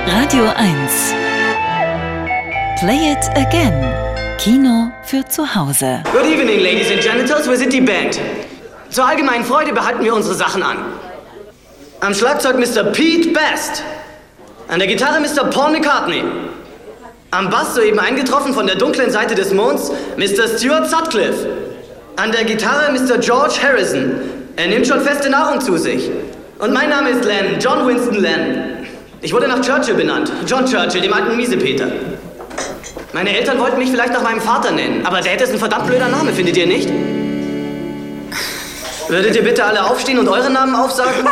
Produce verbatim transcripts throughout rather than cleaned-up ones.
Radio eins. Play it again. Kino für zu Hause. Good evening, ladies and genitals. Wir sind die Band. Zur allgemeinen Freude behalten wir unsere Sachen an. Am Schlagzeug Mister Pete Best. An der Gitarre Mister Paul McCartney. Am Bass soeben eingetroffen von der dunklen Seite des Monds Mister Stuart Sutcliffe. An der Gitarre Mister George Harrison. Er nimmt schon feste Nahrung zu sich. Und mein Name ist Lennon, John Winston Lennon. Ich wurde nach Churchill benannt. John Churchill, dem alten Miesepeter. Meine Eltern wollten mich vielleicht nach meinem Vater nennen, aber Dad ist ein verdammt blöder Name, findet ihr nicht? Würdet ihr bitte alle aufstehen und eure Namen aufsagen?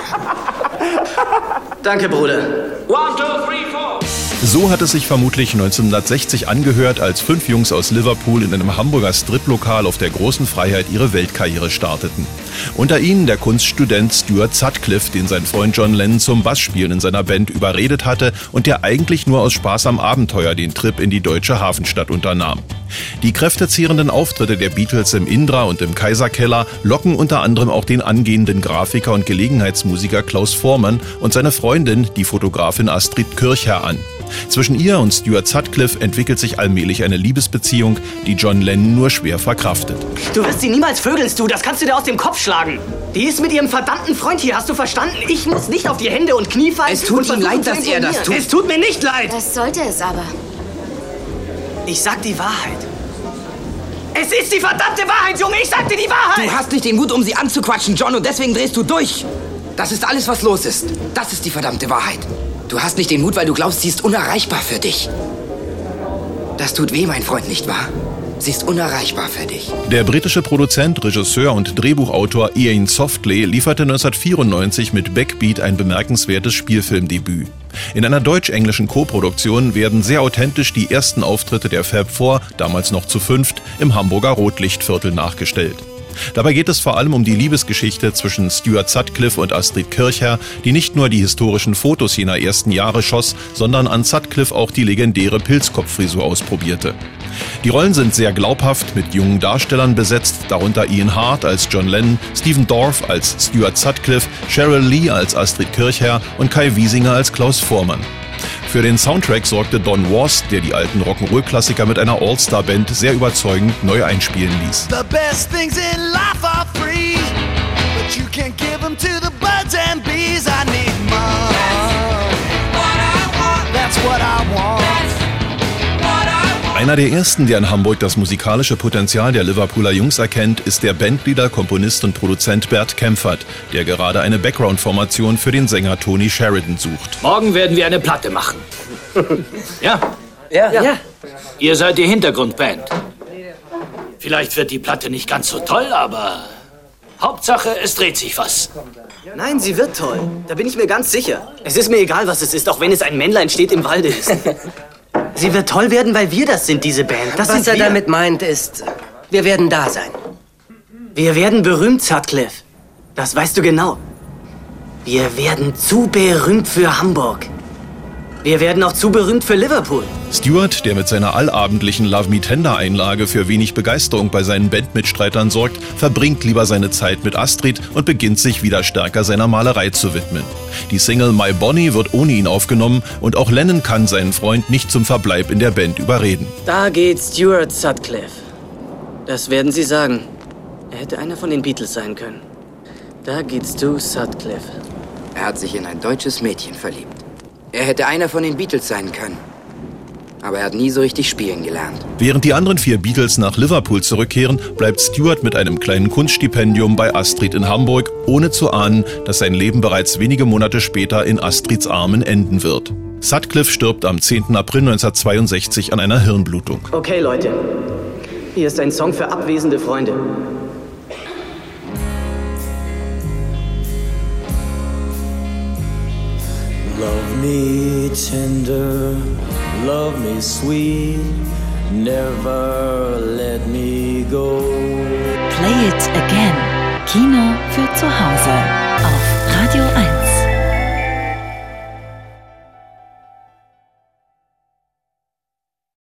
Danke, Bruder. One, two, three, four. So hat es sich vermutlich neunzehnhundertsechzig angehört, als fünf Jungs aus Liverpool in einem Hamburger Striplokal auf der großen Freiheit ihre Weltkarriere starteten. Unter ihnen der Kunststudent Stuart Sutcliffe, den sein Freund John Lennon zum Bassspielen in seiner Band überredet hatte und der eigentlich nur aus Spaß am Abenteuer den Trip in die deutsche Hafenstadt unternahm. Die kräftezehrenden Auftritte der Beatles im Indra und im Kaiserkeller locken unter anderem auch den angehenden Grafiker und Gelegenheitsmusiker Klaus Voormann und seine Freundin, die Fotografin Astrid Kirchherr, an. Zwischen ihr und Stuart Sutcliffe entwickelt sich allmählich eine Liebesbeziehung, die John Lennon nur schwer verkraftet. Du wirst sie niemals vögeln, Stu, das kannst du dir aus dem Kopf schlagen. Die ist mit ihrem verdammten Freund hier, hast du verstanden? Ich muss nicht auf die Hände und Knie fallen. Es tut ihm leid, dass er das tut. Es tut mir nicht leid. Das sollte es aber. Ich sag die Wahrheit. Es ist die verdammte Wahrheit, Junge, ich sag dir die Wahrheit. Du hast nicht den Mut, um sie anzuquatschen, John, und deswegen drehst du durch. Das ist alles, was los ist. Das ist die verdammte Wahrheit. Du hast nicht den Mut, weil du glaubst, sie ist unerreichbar für dich. Das tut weh, mein Freund, nicht wahr? Sie ist unerreichbar für dich. Der britische Produzent, Regisseur und Drehbuchautor Ian Softley lieferte neunzehnhundertvierundneunzig mit Backbeat ein bemerkenswertes Spielfilmdebüt. In einer deutsch-englischen Koproduktion werden sehr authentisch die ersten Auftritte der Fab Four, damals noch zu fünft, im Hamburger Rotlichtviertel nachgestellt. Dabei geht es vor allem um die Liebesgeschichte zwischen Stuart Sutcliffe und Astrid Kirchherr, die nicht nur die historischen Fotos jener ersten Jahre schoss, sondern an Sutcliffe auch die legendäre Pilzkopffrisur ausprobierte. Die Rollen sind sehr glaubhaft mit jungen Darstellern besetzt, darunter Ian Hart als John Lennon, Stephen Dorff als Stuart Sutcliffe, Cheryl Lee als Astrid Kirchherr und Kai Wiesinger als Klaus Voormann. Für den Soundtrack sorgte Don Was, der die alten Rock'n'Roll-Klassiker mit einer All-Star-Band sehr überzeugend neu einspielen ließ. The best things in life are free, but you can't give them to the birds and bees. I need more. That's what I want. Einer der ersten, der in Hamburg das musikalische Potenzial der Liverpooler Jungs erkennt, ist der Bandleader, Komponist und Produzent Bert Kaempfert, der gerade eine Background-Formation für den Sänger Tony Sheridan sucht. Morgen werden wir eine Platte machen. Ja? Ja. ja. Ihr seid die Hintergrundband. Vielleicht wird die Platte nicht ganz so toll, aber Hauptsache, es dreht sich was. Nein, sie wird toll. Da bin ich mir ganz sicher. Es ist mir egal, was es ist, auch wenn es ein Männlein steht im Walde ist. Sie wird toll werden, weil wir das sind, diese Band. Das Was sind er wir. damit meint, ist, wir werden da sein. Wir werden berühmt, Sutcliffe. Das weißt du genau. Wir werden zu berühmt für Hamburg. Wir werden auch zu berühmt für Liverpool. Stuart, der mit seiner allabendlichen Love Me Tender Einlage für wenig Begeisterung bei seinen Bandmitstreitern sorgt, verbringt lieber seine Zeit mit Astrid und beginnt sich wieder stärker seiner Malerei zu widmen. Die Single My Bonnie wird ohne ihn aufgenommen und auch Lennon kann seinen Freund nicht zum Verbleib in der Band überreden. Da geht Stuart Sutcliffe. Das werden Sie sagen. Er hätte einer von den Beatles sein können. Da geht Stu Sutcliffe. Er hat sich in ein deutsches Mädchen verliebt. Er hätte einer von den Beatles sein können. Aber er hat nie so richtig spielen gelernt. Während die anderen vier Beatles nach Liverpool zurückkehren, bleibt Stuart mit einem kleinen Kunststipendium bei Astrid in Hamburg, ohne zu ahnen, dass sein Leben bereits wenige Monate später in Astrids Armen enden wird. Sutcliffe stirbt am zehnten April neunzehnhundertzweiundsechzig an einer Hirnblutung. Okay, Leute. Hier ist ein Song für abwesende Freunde. Love me tender, love me sweet, never let me go. Play it again. Kino für zu Hause.